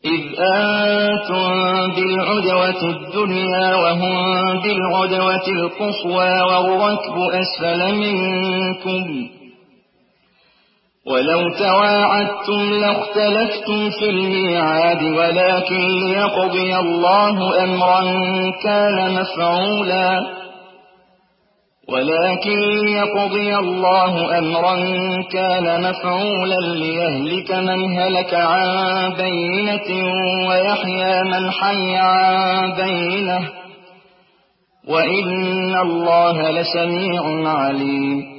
إذ أنتم بالعدوة الدنيا وهم بالعدوة القصوى والركب أسفل منكم ولو تواعدتم لاختلفتم في الميعاد ولكن ليقضي الله أمرا كان مفعولا ليهلك من هلك عن بينة ويحيى من حي عن بينة وإن الله لسميع عليم